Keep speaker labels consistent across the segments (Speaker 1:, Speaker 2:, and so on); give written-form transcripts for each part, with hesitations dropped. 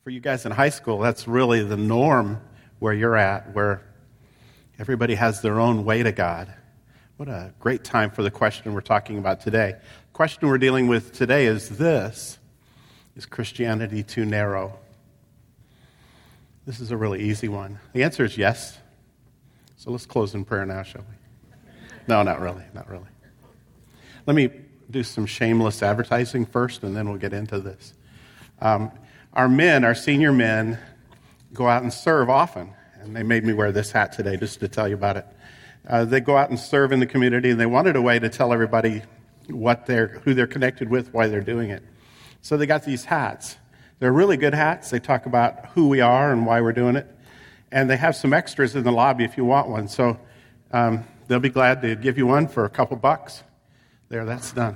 Speaker 1: For you guys in high school, that's really the norm where you're at, where everybody has their own way to God. What a great time for the question we're talking about today. The question we're dealing with today is this: is Christianity too narrow? This is a really easy one. The answer is yes. So let's close in prayer now, shall we? No, not really. Let me do some shameless advertising first, and then we'll get into this. Our senior men, go out and serve often. And they made me wear this hat today just to tell you about it. They go out and serve in the community, and they wanted a way to tell everybody who they're connected with, why they're doing it. So they got these hats. They're really good hats. They talk about who we are and why we're doing it. And they have some extras in the lobby if you want one. So they'll be glad to give you one for a couple bucks. There, that's done.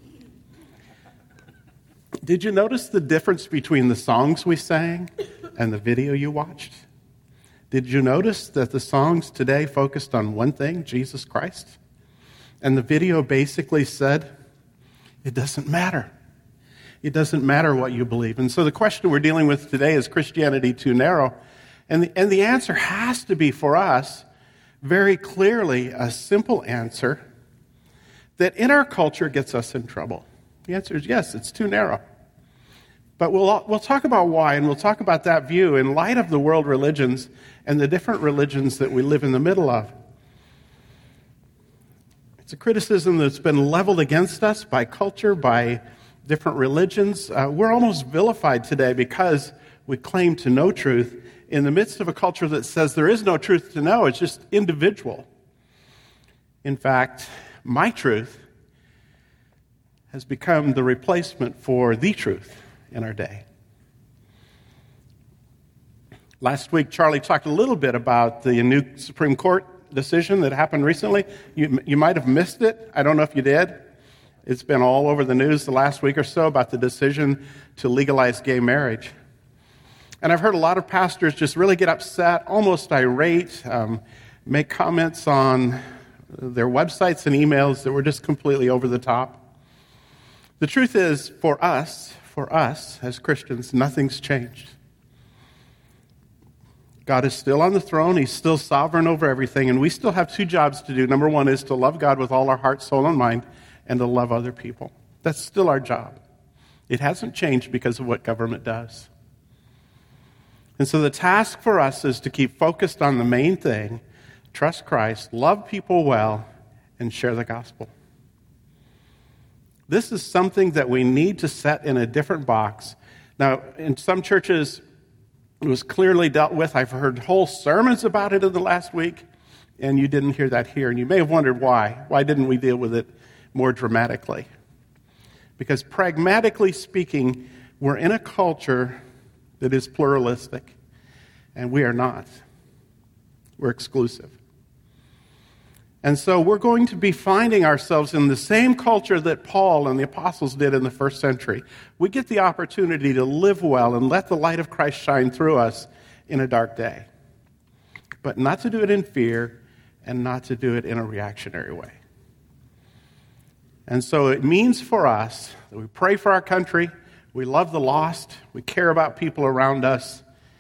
Speaker 1: Did you notice the difference between the songs we sang and the video you watched? Did you notice that the songs today focused on one thing, Jesus Christ? And the video basically said, it doesn't matter. It doesn't matter what you believe. And so the question we're dealing with today is Christianity too narrow? And the answer has to be for us, very clearly, a simple answer that in our culture gets us in trouble. The answer is yes, it's too narrow. But we'll talk about why, and we'll talk about that view in light of the world religions and the different religions that we live in the middle of. It's a criticism that's been leveled against us by culture, by different religions. We're almost vilified today because we claim to know truth in the midst of a culture that says there is no truth to know. It's just individual. In fact, my truth has become the replacement for the truth in our day. Last week, Charlie talked a little bit about the new Supreme Court decision that happened recently. You might have missed it. I don't know if you did. It's been all over the news the last week or so about the decision to legalize gay marriage. And I've heard a lot of pastors just really get upset, almost irate, make comments on their websites and emails that were just completely over the top. The truth is, for us as Christians, nothing's changed. God is still on the throne. He's still sovereign over everything, and we still have two jobs to do. Number one is to love God with all our heart, soul, and mind, and to love other people. That's still our job. It hasn't changed because of what government does. And so the task for us is to keep focused on the main thing, trust Christ, love people well, and share the gospel. This is something that we need to set in a different box. Now, in some churches, it was clearly dealt with. I've heard whole sermons about it in the last week, and you didn't hear that here. And you may have wondered why. Why didn't we deal with it more dramatically? Because pragmatically speaking, we're in a culture that is pluralistic, and we are not. We're exclusive. And so we're going to be finding ourselves in the same culture that Paul and the apostles did in the first century. We get the opportunity to live well and let the light of Christ shine through us in a dark day. But not to do it in fear and not to do it in a reactionary way. And so it means for us that we pray for our country, we love the lost, we care about people around us,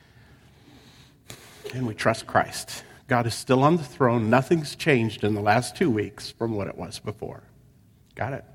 Speaker 1: and we trust Christ. God is still on the throne. Nothing's changed in the last 2 weeks from what it was before. Got it?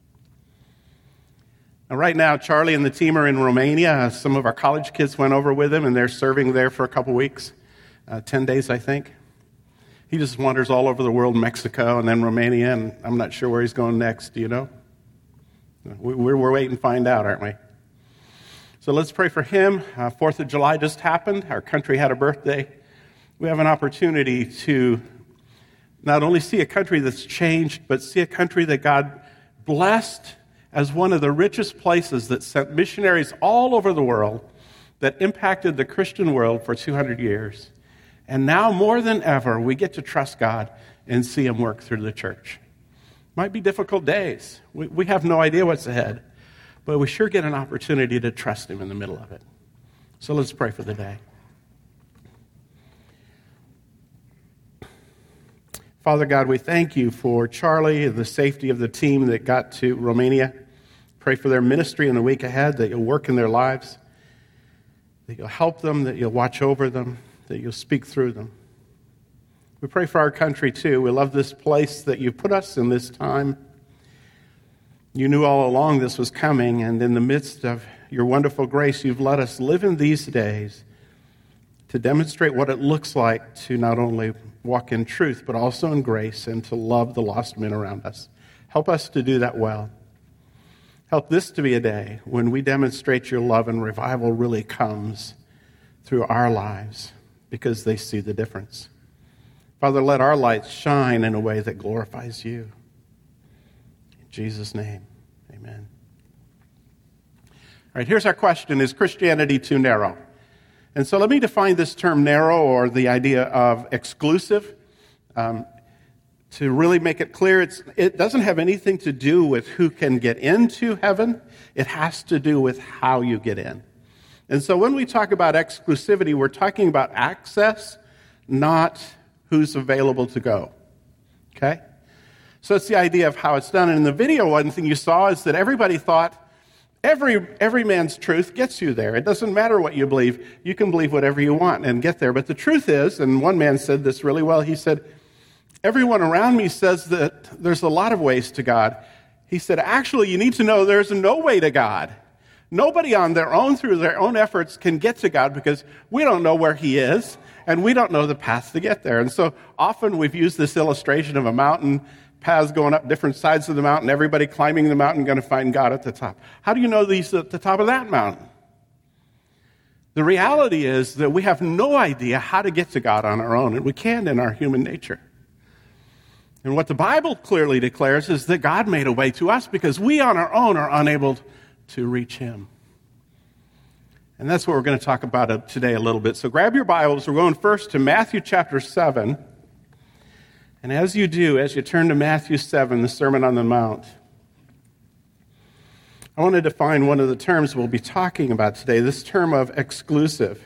Speaker 1: Now, right now, Charlie and the team are in Romania. Some of our college kids went over with him, and they're serving there for a couple weeks, 10 days, I think. He just wanders all over the world, Mexico and then Romania, and I'm not sure where he's going next. Do you know? We're waiting to find out, aren't we? So let's pray for him. 4th of July just happened. Our country had a birthday. We have an opportunity to not only see a country that's changed, but see a country that God blessed as one of the richest places that sent missionaries all over the world that impacted the Christian world for 200 years. And now more than ever, we get to trust God and see him work through the church. Might be difficult days. We have no idea what's ahead, but we sure get an opportunity to trust him in the middle of it. So let's pray for the day. Father God, we thank you for Charlie and the safety of the team that got to Romania. Pray for their ministry in the week ahead, that you'll work in their lives, that you'll help them, that you'll watch over them, that you'll speak through them. We pray for our country, too. We love this place that you put us in this time. You knew all along this was coming, and in the midst of your wonderful grace, you've let us live in these days to demonstrate what it looks like to not only walk in truth, but also in grace, and to love the lost men around us. Help us to do that well. Help this to be a day when we demonstrate your love and revival really comes through our lives because they see the difference. Father, let our lights shine in a way that glorifies you. In Jesus' name, amen. All right, here's our question. Is Christianity too narrow? And so let me define this term narrow, or the idea of exclusive. To really make it clear, it doesn't have anything to do with who can get into heaven. It has to do with how you get in. And so when we talk about exclusivity, we're talking about access, not who's available to go. Okay? So it's the idea of how it's done. And in the video, one thing you saw is that everybody thought every man's truth gets you there. It doesn't matter what you believe. You can believe whatever you want and get there. But the truth is, and one man said this really well, he said, everyone around me says that there's a lot of ways to God. He said, actually, you need to know there's no way to God. Nobody on their own, through their own efforts, can get to God because we don't know where he is, and we don't know the path to get there. And so often we've used this illustration of a mountain, paths going up different sides of the mountain, everybody climbing the mountain going to find God at the top. How do you know he's at the top of that mountain? The reality is that we have no idea how to get to God on our own, and we can't in our human nature. And what the Bible clearly declares is that God made a way to us because we on our own are unable to reach him. And that's what we're going to talk about today a little bit. So grab your Bibles. We're going first to Matthew chapter 7. And as you do, as you turn to Matthew 7, the Sermon on the Mount, I want to define one of the terms we'll be talking about today, this term of exclusive.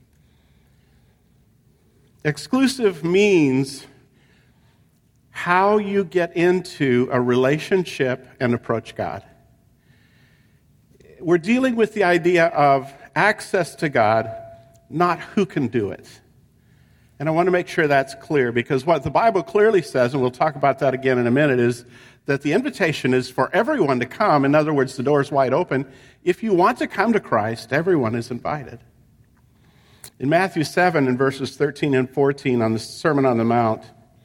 Speaker 1: Exclusive means how you get into a relationship and approach God. We're dealing with the idea of access to God, not who can do it. And I want to make sure that's clear, because what the Bible clearly says, and we'll talk about that again in a minute, is that the invitation is for everyone to come. In other words, the door is wide open. If you want to come to Christ, everyone is invited. In Matthew 7, in verses 13 and 14 on the Sermon on the Mount,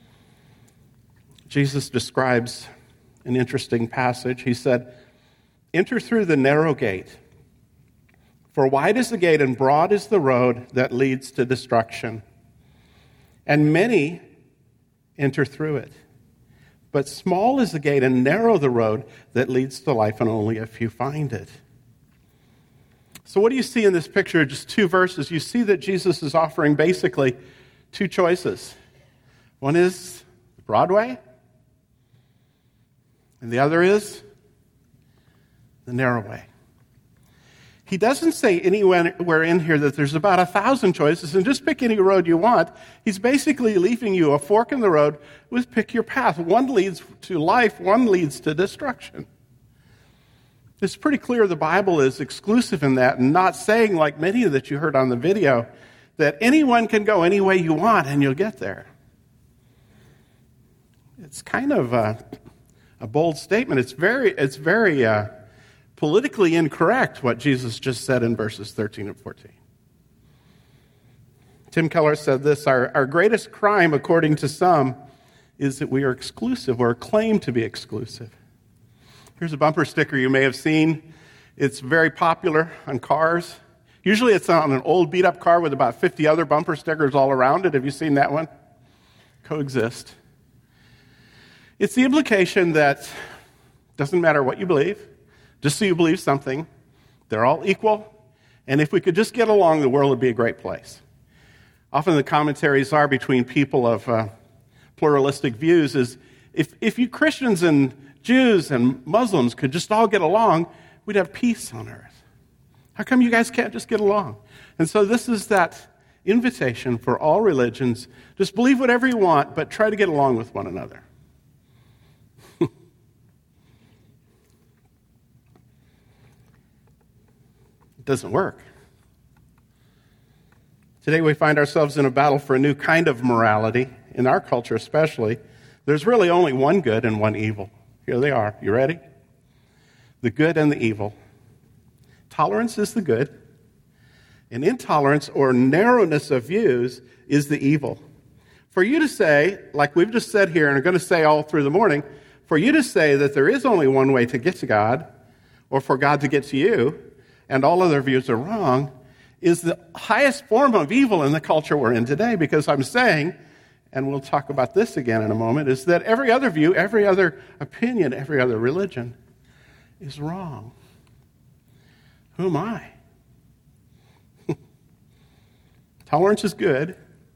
Speaker 1: Jesus describes an interesting passage. He said, "Enter through the narrow gate, for wide is the gate and broad is the road that leads to destruction, and many enter through it. But small is the gate and narrow the road that leads to life, and only a few find it." So what do you see in this picture? Just two verses. You see that Jesus is offering basically two choices. One is the broad way, and the other is the narrow way. He doesn't say anywhere in here that there's about 1,000 choices and just pick any road you want. He's basically leaving you a fork in the road with pick your path. One leads to life, one leads to destruction. It's pretty clear the Bible is exclusive in that, and not saying, like many that you heard on the video, that anyone can go any way you want and you'll get there. It's kind of a bold statement. It's very politically incorrect what Jesus just said in verses 13 and 14. Tim Keller said this, our greatest crime, according to some, is that we are exclusive or claim to be exclusive. Here's a bumper sticker you may have seen. It's very popular on cars. Usually it's on an old beat-up car with about 50 other bumper stickers all around it. Have you seen that one? Coexist. It's the implication that doesn't matter what you believe, just so you believe something, they're all equal, and if we could just get along, the world would be a great place. Often the commentaries are between people of pluralistic views is, if you Christians and Jews and Muslims could just all get along, we'd have peace on earth. How come you guys can't just get along? And so this is that invitation for all religions. Just believe whatever you want, but try to get along with one another. It doesn't work. Today we find ourselves in a battle for a new kind of morality, in our culture especially. There's really only one good and one evil. Here they are. You ready? The good and the evil. Tolerance is the good, and intolerance or narrowness of views is the evil. For you to say, like we've just said here and are going to say all through the morning, for you to say that there is only one way to get to God, or for God to get to you, and all other views are wrong, is the highest form of evil in the culture we're in today, because I'm saying, and we'll talk about this again in a moment, is that every other view, every other opinion, every other religion is wrong. Who am I? Tolerance is good,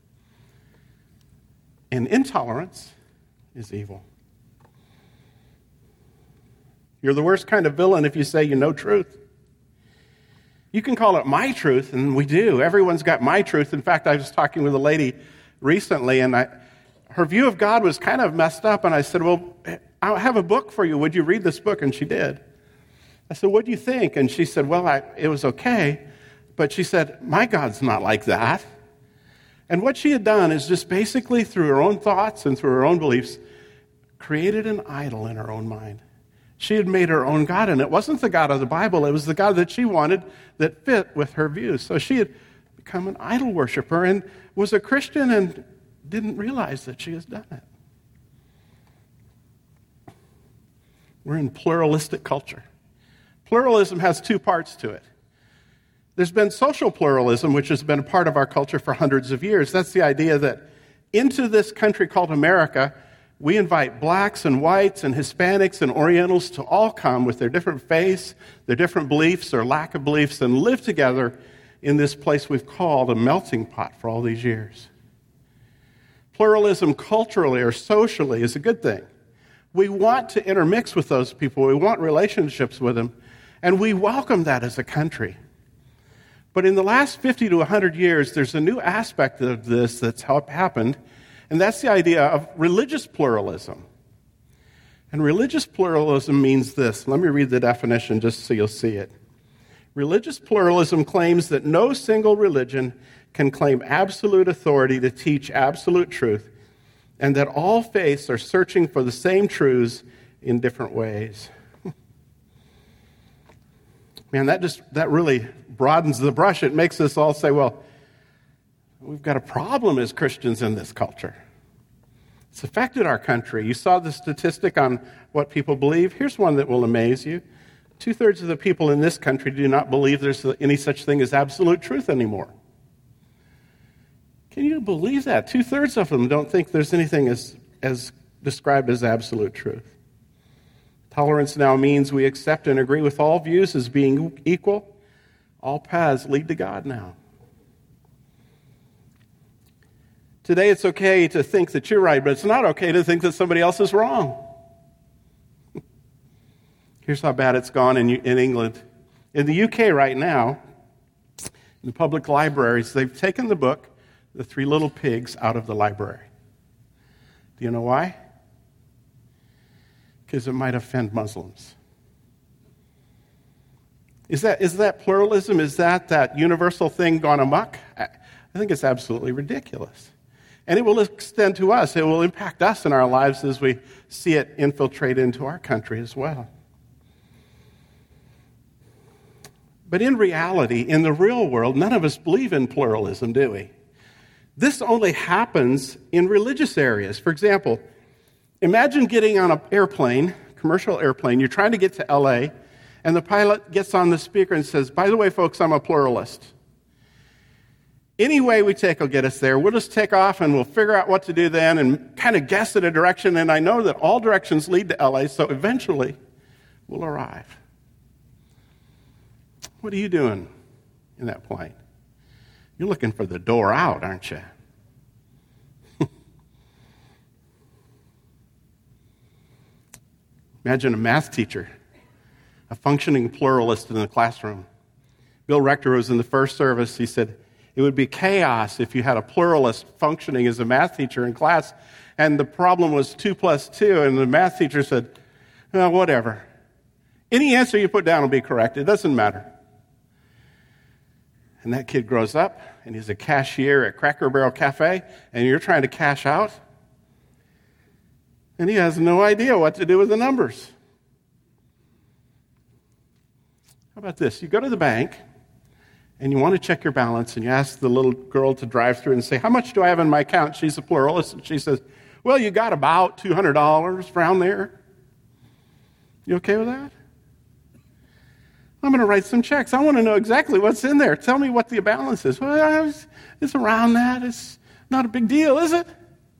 Speaker 1: and intolerance is evil. You're the worst kind of villain if you say you know truth. You can call it my truth, and we do. Everyone's got my truth. In fact, I was talking with a lady recently, and her view of God was kind of messed up, and I said, well, I have a book for you. Would you read this book? And she did. I said, what do you think? And she said, well, it was okay. But she said, my God's not like that. And what she had done is just basically through her own thoughts and through her own beliefs, created an idol in her own mind. She had made her own God, and it wasn't the God of the Bible. It was the God that she wanted that fit with her views. So she had become an idol worshiper and was a Christian and didn't realize that she has done it. We're in pluralistic culture. Pluralism has two parts to it. There's been social pluralism, which has been a part of our culture for hundreds of years. That's the idea that into this country called America, we invite blacks and whites and Hispanics and Orientals to all come with their different faiths, their different beliefs or lack of beliefs, and live together in this place we've called a melting pot for all these years. Pluralism culturally or socially is a good thing. We want to intermix with those people. We want relationships with them, and we welcome that as a country. But in the last 50 to 100 years, there's a new aspect of this that's happened, and that's the idea of religious pluralism. And religious pluralism means this. Let me read the definition just so you'll see it. Religious pluralism claims that no single religion can claim absolute authority to teach absolute truth, and that all faiths are searching for the same truths in different ways. Man, that really broadens the brush. It makes us all say, well, we've got a problem as Christians in this culture. It's affected our country. You saw the statistic on what people believe. Here's one that will amaze you. 2/3 of the people in this country do not believe there's any such thing as absolute truth anymore. Can you believe that? 2/3 of them don't think there's anything as described as absolute truth. Tolerance now means we accept and agree with all views as being equal. All paths lead to God now. Today it's okay to think that you're right, but it's not okay to think that somebody else is wrong. Here's how bad it's gone in England. In the UK right now, in the public libraries, they've taken the book, The Three Little Pigs, out of the library. Do you know why? Because it might offend Muslims. Is that pluralism? Is that universal thing gone amok? I think it's absolutely ridiculous. And it will extend to us. It will impact us in our lives as we see it infiltrate into our country as well. But in reality, in the real world, none of us believe in pluralism, do we? This only happens in religious areas. For example, imagine getting on an airplane, commercial airplane, you're trying to get to LA, and the pilot gets on the speaker and says, by the way, folks, I'm a pluralist. Any way we take will get us there. We'll just take off and we'll figure out what to do then and kind of guess at a direction. And I know that all directions lead to LA, so eventually we'll arrive. What are you doing in that plane? You're looking for the door out, aren't you? Imagine a math teacher, a functioning pluralist in the classroom. Bill Rector was in the first service. He said, it would be chaos if you had a pluralist functioning as a math teacher in class, and the problem was 2 + 2, and the math teacher said, oh, whatever. Any answer you put down will be correct. It doesn't matter. and that kid grows up, and he's a cashier at Cracker Barrel Cafe, and you're trying to cash out, and he has no idea what to do with the numbers. How about this? You go to the bank, and you want to check your balance, and you ask the little girl to drive through and say, how much do I have in my account? She's a pluralist, and she says, well, you got about $200 around there. You okay with that? I'm going to write some checks. I want to know exactly what's in there. Tell me what the balance is. Well, it's around that. It's not a big deal, is it?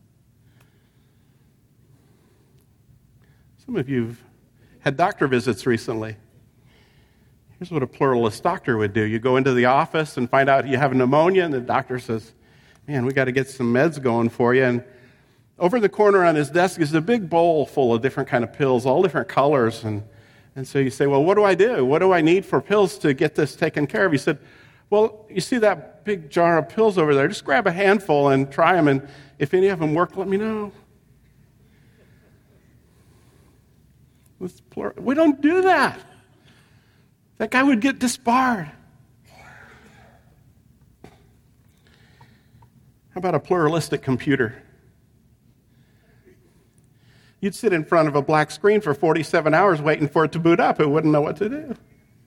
Speaker 1: Some of you have had doctor visits recently. Here's what a pluralist doctor would do. You go into the office and find out you have pneumonia, and the doctor says, man, we got to get some meds going for you. And over the corner on his desk is a big bowl full of different kind of pills, all different colors. And so you say, well, what do I do? What do I need for pills to get this taken care of? He said, well, you see that big jar of pills over there? Just grab a handful and try them, and if any of them work, let me know. We don't do that. That guy would get disbarred. How about a pluralistic computer? You'd sit in front of a black screen for 47 hours waiting for it to boot up. It wouldn't know what to do.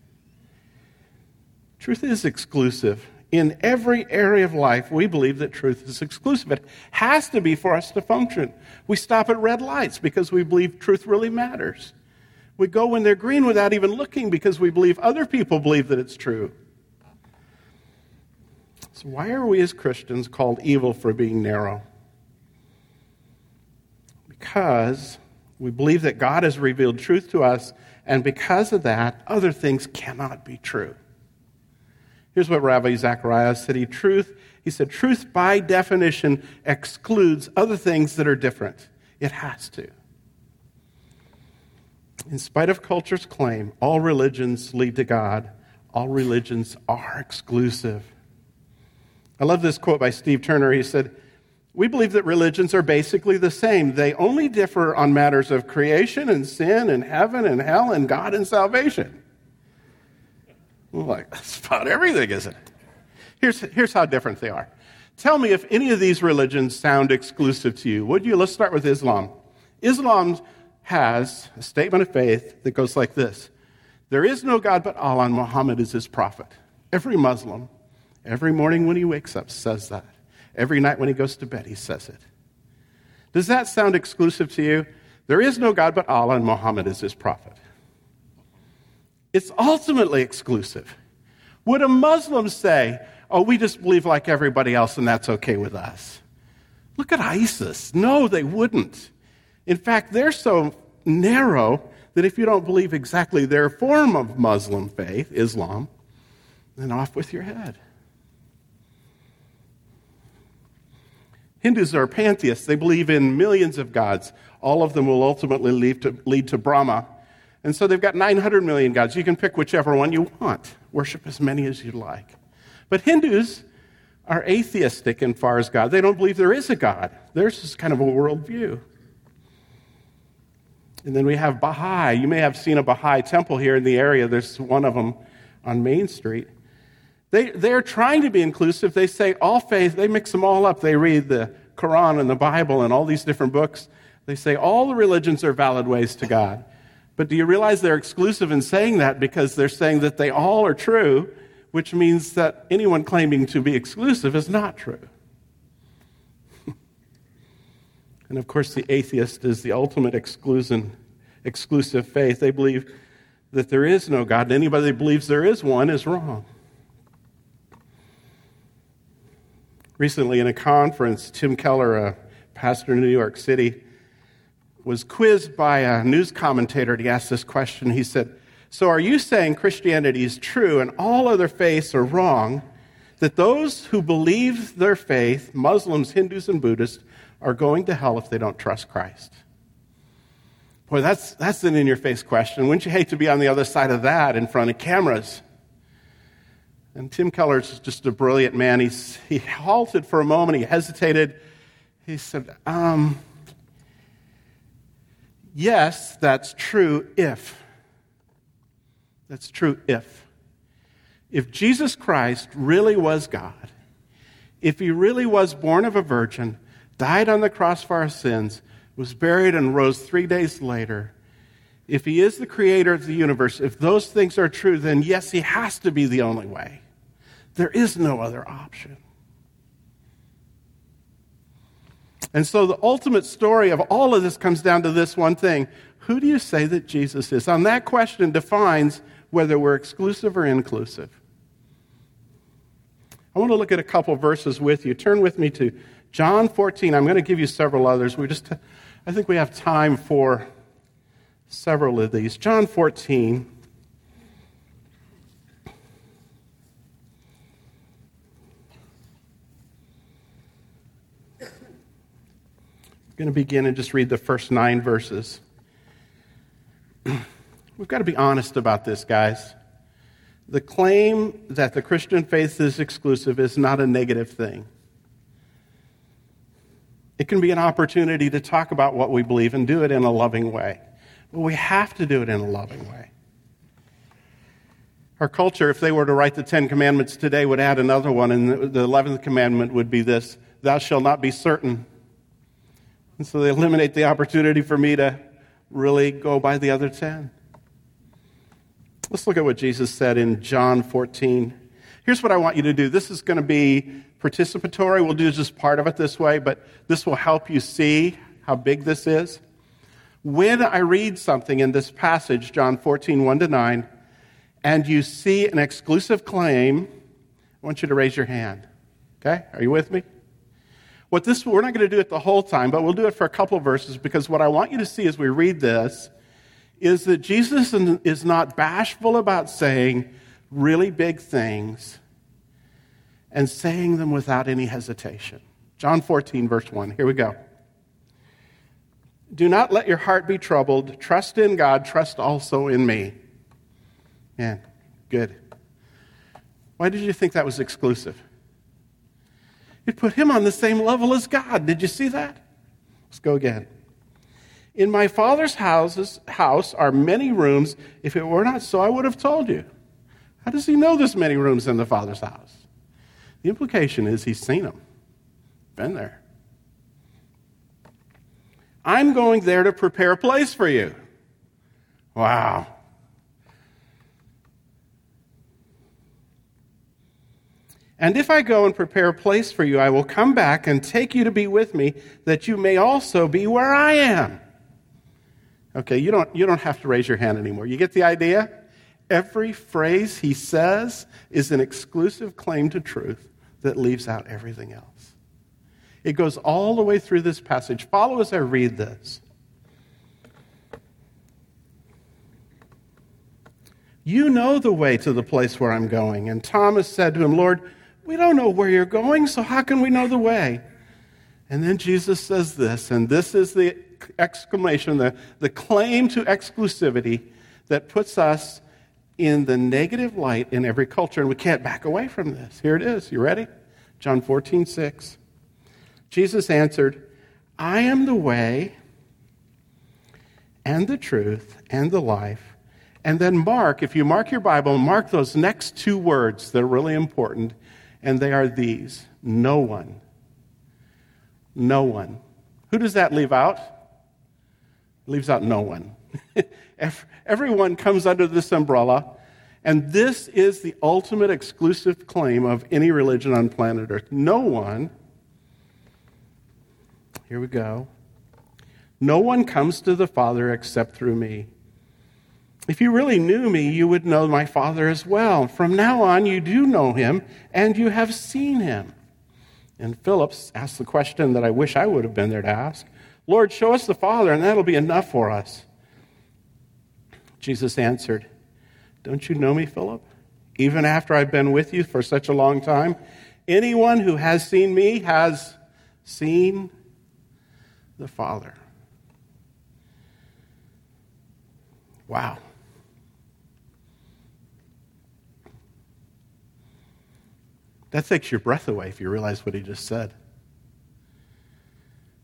Speaker 1: Truth is exclusive. In every area of life, we believe that truth is exclusive. It has to be for us to function. We stop at red lights because we believe truth really matters. We go when they're green without even looking because we believe other people believe that it's true. So why are we as Christians called evil for being narrow? Because we believe that God has revealed truth to us, and because of that, other things cannot be true. Here's what Rabbi Zacharias said. He said, truth by definition excludes other things that are different. It has to. In spite of culture's claim, all religions lead to God. All religions are exclusive. I love this quote by Steve Turner. He said, we believe that religions are basically the same. They only differ on matters of creation and sin and heaven and hell and God and salvation. Well, like, that's about everything, isn't it? Here's how different they are. Tell me if any of these religions sound exclusive to you, would you? Let's start with Islam. Islam has a statement of faith that goes like this. There is no God but Allah, and Muhammad is his prophet. Every Muslim, every morning when he wakes up, says that. Every night when he goes to bed, he says it. Does that sound exclusive to you? There is no God but Allah, and Muhammad is his prophet. It's ultimately exclusive. Would a Muslim say, oh, we just believe like everybody else, and that's okay with us? Look at ISIS. No, they wouldn't. In fact, they're so narrow that if you don't believe exactly their form of Muslim faith, Islam, then off with your head. Hindus are pantheists. They believe in millions of gods. All of them will ultimately lead to Brahma. And so they've got 900 million gods. You can pick whichever one you want. Worship as many as you like. But Hindus are atheistic in far as God. They don't believe there is a God. Theirs is kind of a worldview. And then we have Baha'i. You may have seen a Baha'i temple here in the area. There's one of them on Main Street. They're trying to be inclusive. They say all faith, they mix them all up. They read the Quran and the Bible and all these different books. They say all the religions are valid ways to God. But do you realize they're exclusive in saying that because they're saying that they all are true, which means that anyone claiming to be exclusive is not true. And of course, the atheist is the ultimate exclusive faith. They believe that there is no God, and anybody that believes there is one is wrong. Recently in a conference, Tim Keller, a pastor in New York City, was quizzed by a news commentator, and he asked this question. He said, so are you saying Christianity is true and all other faiths are wrong, that those who believe their faith, Muslims, Hindus, and Buddhists, are going to hell if they don't trust Christ? Boy, that's an in-your-face question. Wouldn't you hate to be on the other side of that in front of cameras? And Tim Keller's just a brilliant man. He halted for a moment. He hesitated. He said, yes, that's true if. That's true if. If Jesus Christ really was God, if he really was born of a virgin, died on the cross for our sins, was buried and rose 3 days later, if he is the creator of the universe, if those things are true, then yes, he has to be the only way. There is no other option. And so the ultimate story of all of this comes down to this one thing. Who do you say that Jesus is? On that question defines whether we're exclusive or inclusive. I want to look at a couple verses with you. Turn with me to John 14. I'm going to give you several others. I think we have time for several of these. John 14. I'm going to begin and just read the first 9 verses. We've got to be honest about this, guys. The claim that the Christian faith is exclusive is not a negative thing. It can be an opportunity to talk about what we believe and do it in a loving way. But we have to do it in a loving way. Our culture, if they were to write the 10 Commandments today, would add another one, and the 11th commandment would be this: thou shalt not be certain. And so they eliminate the opportunity for me to really go by the other 10. Let's look at what Jesus said in John 14. Here's what I want you to do. This is going to be participatory. We'll do just part of it this way, but this will help you see how big this is. When I read something in this passage, John 14, 1-9, and you see an exclusive claim, I want you to raise your hand. Okay? Are you with me? We're not going to do it the whole time, but we'll do it for a couple of verses, because what I want you to see as we read this is that Jesus is not bashful about saying really big things and saying them without any hesitation. John 14, verse 1. Here we go. Do not let your heart be troubled. Trust in God. Trust also in me. Man, good. Why did you think that was exclusive? It put him on the same level as God. Did you see that? Let's go again. In my Father's house are many rooms. If it were not so, I would have told you. How does he know there's many rooms in the Father's house? The implication is he's seen them. Been there. I'm going there to prepare a place for you. Wow. And if I go and prepare a place for you, I will come back and take you to be with me, that you may also be where I am. Okay, you don't have to raise your hand anymore. You get the idea? Every phrase he says is an exclusive claim to truth that leaves out everything else. It goes all the way through this passage. Follow as I read this. You know the way to the place where I'm going. And Thomas said to him, Lord, we don't know where you're going, so how can we know the way? And then Jesus says this, and this is the exclamation, the claim to exclusivity that puts us in the negative light in every culture, and we can't back away from this. Here it is. You ready? John 14, 6. Jesus answered, I am the way and the truth and the life. And then if you mark your Bible, mark those next 2 words that are really important, and they are these: no one. No one. Who does that leave out? It leaves out no one. Everyone comes under this umbrella, and this is the ultimate exclusive claim of any religion on planet Earth. No one, here we go, no one comes to the Father except through me. If you really knew me, you would know my Father as well. From now on, you do know him, and you have seen him. And Philip asked the question that I wish I would have been there to ask. Lord, show us the Father, and that'll be enough for us. Jesus answered, don't you know me, Philip? Even after I've been with you for such a long time? Anyone who has seen me has seen the Father. Wow. That takes your breath away if you realize what he just said.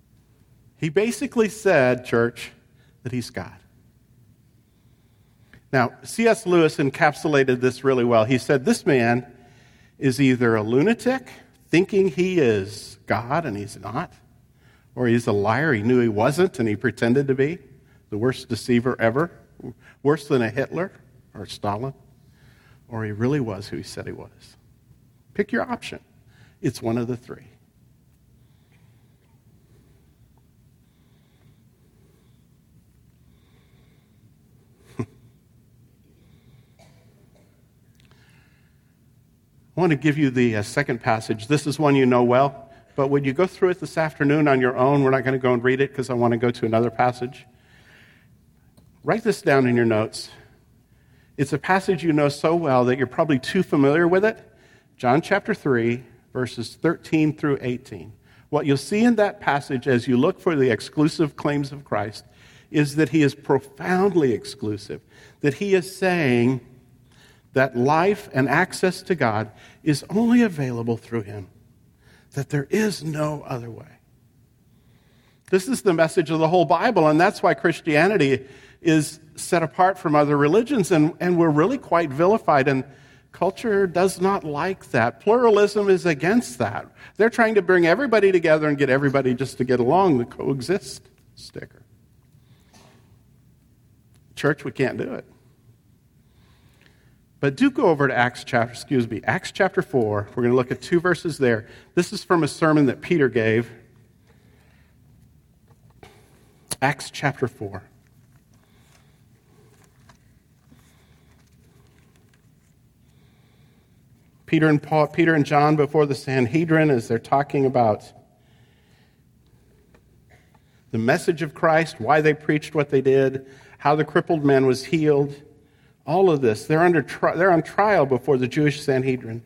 Speaker 1: He basically said, church, that he's God. Now, C.S. Lewis encapsulated this really well. He said, this man is either a lunatic, thinking he is God and he's not, or he's a liar, he knew he wasn't and he pretended to be, the worst deceiver ever, worse than a Hitler or Stalin, or he really was who he said he was. Pick your option. It's one of the three. I want to give you the second passage. This is one you know well, but would you go through it this afternoon on your own? We're not going to go and read it because I want to go to another passage. Write this down in your notes. It's a passage you know so well that you're probably too familiar with it. John chapter 3, verses 13 through 18. What you'll see in that passage as you look for the exclusive claims of Christ is that he is profoundly exclusive, that he is saying that life and access to God is only available through him, that there is no other way. This is the message of the whole Bible, and that's why Christianity is set apart from other religions, and we're really quite vilified, and culture does not like that. Pluralism is against that. They're trying to bring everybody together and get everybody just to get along, the coexist sticker. Church, we can't do it. But do go over to Acts chapter 4. We're going to look at 2 verses there. This is from a sermon that Peter gave. Acts chapter 4. Peter and John before the Sanhedrin as they're talking about the message of Christ, why they preached what they did, how the crippled man was healed. All of this, they're on trial before the Jewish Sanhedrin.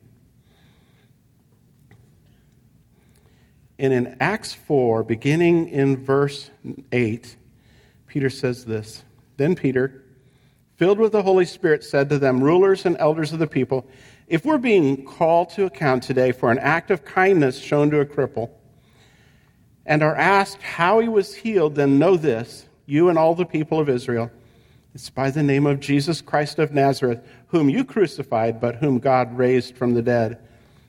Speaker 1: And in Acts 4, beginning in verse 8, Peter says this. Then Peter, filled with the Holy Spirit, said to them, rulers and elders of the people, if we're being called to account today for an act of kindness shown to a cripple, and are asked how he was healed, then know this, you and all the people of Israel, it's by the name of Jesus Christ of Nazareth, whom you crucified, but whom God raised from the dead,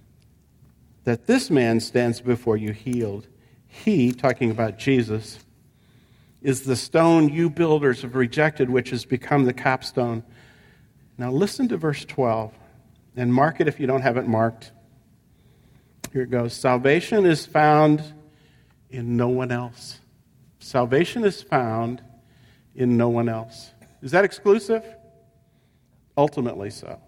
Speaker 1: that this man stands before you healed. He, talking about Jesus, is the stone you builders have rejected, which has become the capstone. Now listen to verse 12, and mark it if you don't have it marked. Here it goes. Salvation is found in no one else. Salvation is found in no one else. Is that exclusive? Ultimately so.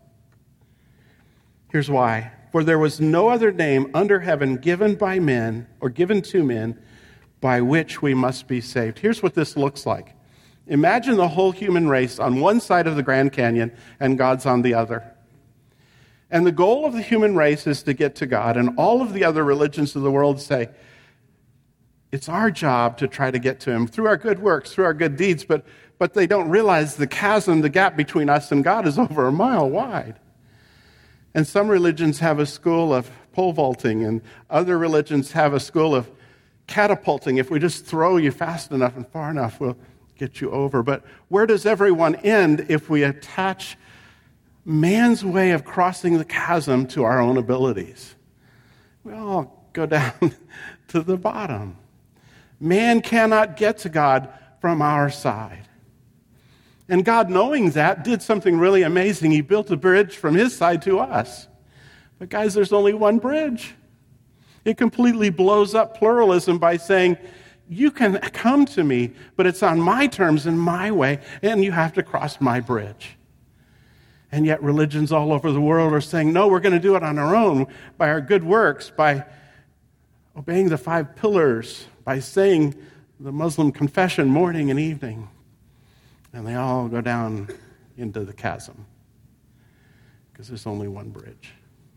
Speaker 1: Here's why. For there was no other name under heaven given by men, or given to men, by which we must be saved. Here's what this looks like. Imagine the whole human race on one side of the Grand Canyon and God's on the other. And the goal of the human race is to get to God, and all of the other religions of the world say, it's our job to try to get to him through our good works, through our good deeds, but they don't realize the chasm, the gap between us and God is over a mile wide. And some religions have a school of pole vaulting, and other religions have a school of catapulting. If we just throw you fast enough and far enough, we'll get you over. But where does everyone end if we attach man's way of crossing the chasm to our own abilities? We all go down to the bottom. Man cannot get to God from our side. And God, knowing that, did something really amazing. He built a bridge from his side to us. But guys, there's only one bridge. It completely blows up pluralism by saying, you can come to me, but it's on my terms and my way, and you have to cross my bridge. And yet religions all over the world are saying, no, we're going to do it on our own, by our good works, by obeying the 5 pillars, by saying the Muslim confession morning and evening. And they all go down into the chasm because there's only one bridge.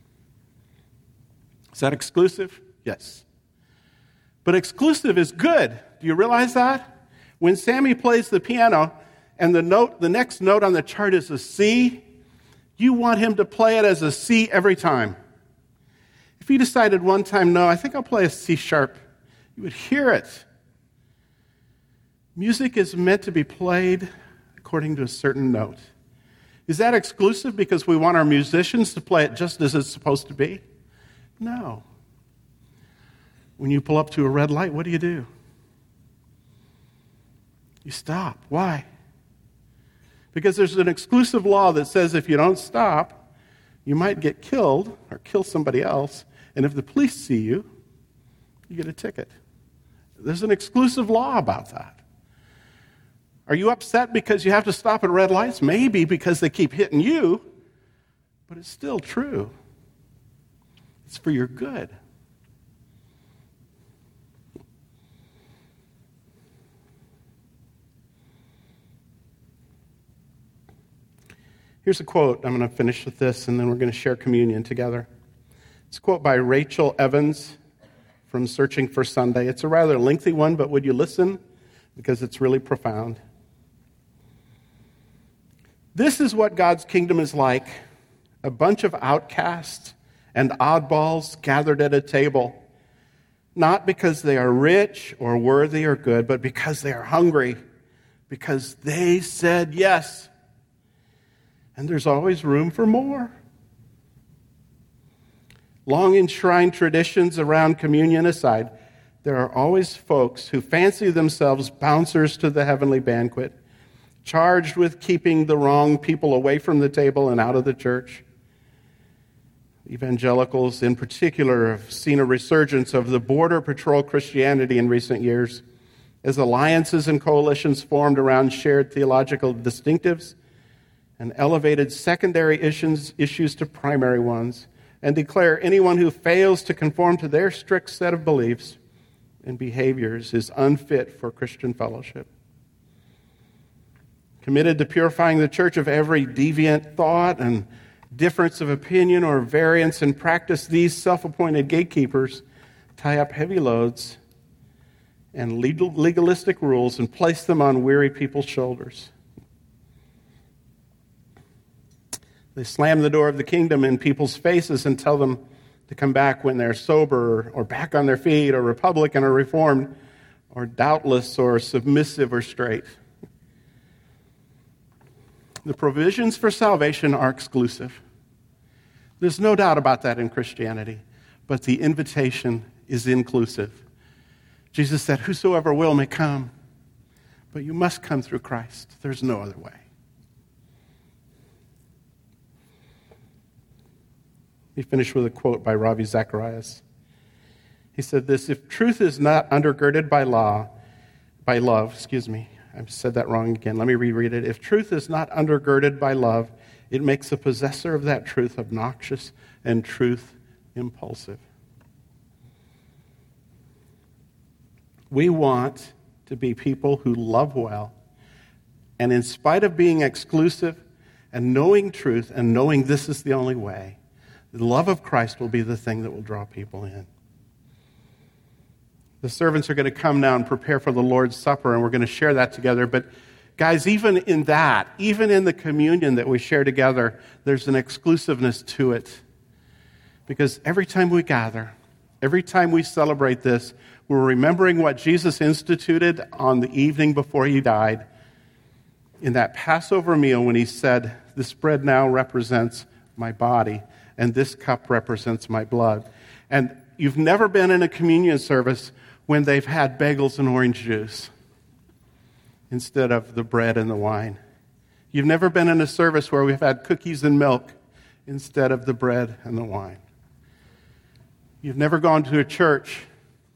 Speaker 1: Is that exclusive? Yes. But exclusive is good. Do you realize that? When Sammy plays the piano and the next note on the chart is a C, you want him to play it as a C every time. If he decided one time, no, I think I'll play a C sharp, you would hear it. Music is meant to be played according to a certain note. Is that exclusive because we want our musicians to play it just as it's supposed to be? No. When you pull up to a red light, what do? You stop. Why? Because there's an exclusive law that says if you don't stop, you might get killed or kill somebody else. And if the police see you, you get a ticket. There's an exclusive law about that. Are you upset because you have to stop at red lights? Maybe because they keep hitting you, but it's still true. It's for your good. Here's a quote. I'm going to finish with this, and then we're going to share communion together. It's a quote by Rachel Evans from Searching for Sunday. It's a rather lengthy one, but would you listen? Because it's really profound. This is what God's kingdom is like, a bunch of outcasts and oddballs gathered at a table, not because they are rich or worthy or good, but because they are hungry, because they said yes. And there's always room for more. Long enshrined traditions around communion aside, there are always folks who fancy themselves bouncers to the heavenly banquet, charged with keeping the wrong people away from the table and out of the church. Evangelicals, in particular, have seen a resurgence of the border patrol Christianity in recent years, as alliances and coalitions formed around shared theological distinctives and elevated secondary issues to primary ones, and declare anyone who fails to conform to their strict set of beliefs and behaviors is unfit for Christian fellowship. Committed to purifying the church of every deviant thought and difference of opinion or variance in practice, these self-appointed gatekeepers tie up heavy loads and legalistic rules and place them on weary people's shoulders. They slam the door of the kingdom in people's faces and tell them to come back when they're sober or back on their feet or Republican or Reformed or doubtless or submissive or straight. The provisions for salvation are exclusive. There's no doubt about that in Christianity, but the invitation is inclusive. Jesus said, "Whosoever will may come, but you must come through Christ. There's no other way." Let me finish with a quote by Ravi Zacharias. He said this: "If truth is not undergirded by love, I said that wrong again. Let me reread it. If truth is not undergirded by love, it makes the possessor of that truth obnoxious and truth impulsive." We want to be people who love well, and in spite of being exclusive and knowing truth and knowing this is the only way, the love of Christ will be the thing that will draw people in. The servants are going to come now and prepare for the Lord's Supper, and we're going to share that together. But guys, even in that, even in the communion that we share together, there's an exclusiveness to it. Because every time we gather, every time we celebrate this, we're remembering what Jesus instituted on the evening before he died in that Passover meal when he said, "This bread now represents my body, and this cup represents my blood." And you've never been in a communion service when they've had bagels and orange juice instead of the bread and the wine. You've never been in a service where we've had cookies and milk instead of the bread and the wine. You've never gone to a church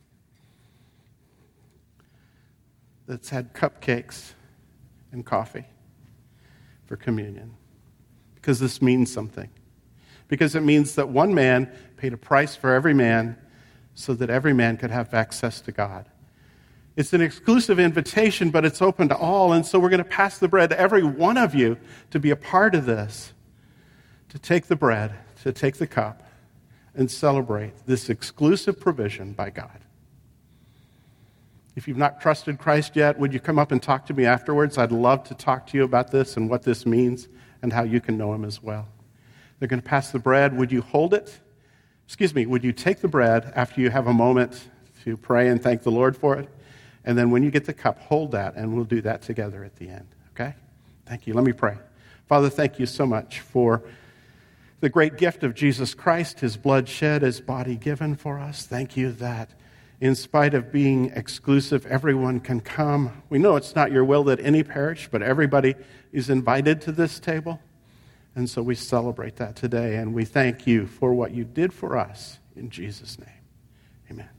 Speaker 1: that's had cupcakes and coffee for communion, because this means something. Because it means that one man paid a price for every man so that every man could have access to God. It's an exclusive invitation, but it's open to all, and so we're going to pass the bread to every one of you to be a part of this, to take the bread, to take the cup, and celebrate this exclusive provision by God. If you've not trusted Christ yet, would you come up and talk to me afterwards? I'd love to talk to you about this and what this means and how you can know him as well. They're going to pass the bread. Would you hold it? Would you take the bread after you have a moment to pray and thank the Lord for it? And then when you get the cup, hold that, and we'll do that together at the end, okay? Thank you. Let me pray. Father, thank you so much for the great gift of Jesus Christ, his blood shed, his body given for us. Thank you that in spite of being exclusive, everyone can come. We know it's not your will that any perish, but everybody is invited to this table. And so we celebrate that today, and we thank you for what you did for us. In Jesus' name, amen.